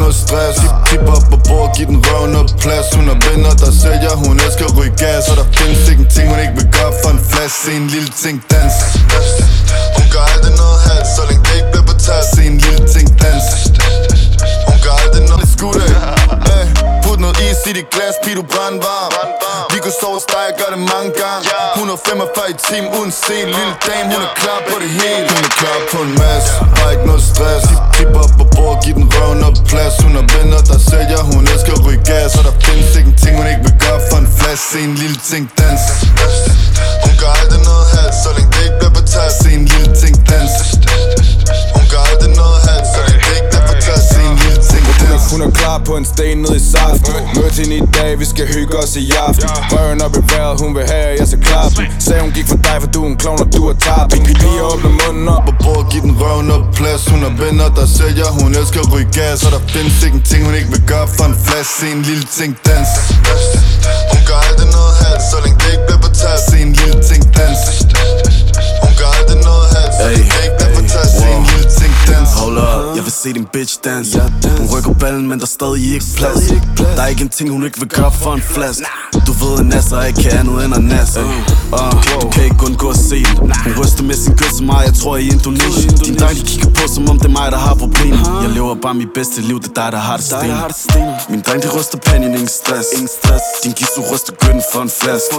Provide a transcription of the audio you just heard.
noget stress. Tip op på bord, giv den røven op plads. Hun er venner, der sælger, hun elsker at ryge gas. Og der findes ikke en ting, hun ikke vil gøre for en flash. Se en lille ting dans. Hun gør aldrig noget halv, så længe det ikke bliver betalt. Se en lille ting dans. Hun gør aldrig noget skud af. Put noget is i dit glas, pige du brandvarm. Vi kunne sove hos dig, jeg gør det mange gange. 145 i timen uden sen. Lille dame, hun er klar på det hele. Hun er klar på en masse, bare ikke noget stress. Tip op på bord, giv den røven op plads. Hun er venner, der sælger, hun elsker at ryge gas. Og der findes ikke en ting, hun ikke vil gøre for en flash. Se en lille ting dans. Hun gør aldrig noget halv, så længe det ikke bliver betalt. Se en lille ting dans. Hun gør aldrig noget halv, så længe det ikke bliver betalt. Se en lille ting dans. Hun er klar på en sten ned i saft. Mødte hende i dag, vi skal hygge os i aften. Røven op i vejret, hun vil have, jeg skal klap. Sagde hun gik for dig, for du er en klovn, og du er tabt. Vi lige åbner munden op på bord, giv den røven op plads. Hun er venner, der sælger, hun elsker at ryge gas. Og der findes ikke en ting, hun ikke vil gøre for en flash. Se en lille ting dans. Hun gør aldrig noget halv, så længe det ikke bliver betalt. Se en lille ting dans. Hun gør aldrig noget halv, så længe det ikke bliver betalt. Se en lille ting dans. Hold up, jeg vil se din bitch dance. Hun rykker ballen, men der er stadig ikke plads. Der er ikke en ting, hun ikke vil gøre for en flask. Du ved, en nasser ikke kan andet end at nasse. Du kan ikke undgå at se den. Hun ryster med sin kød så meget, jeg tror i Indonesien. Din dreng, de kigger på, som om det er mig, der har problemer. Jeg lever bare mit bedste liv, det er dig, der har det sten. Min dreng, de ryster panden, ingen stress. Din gidsel ryster gøtten for en flask.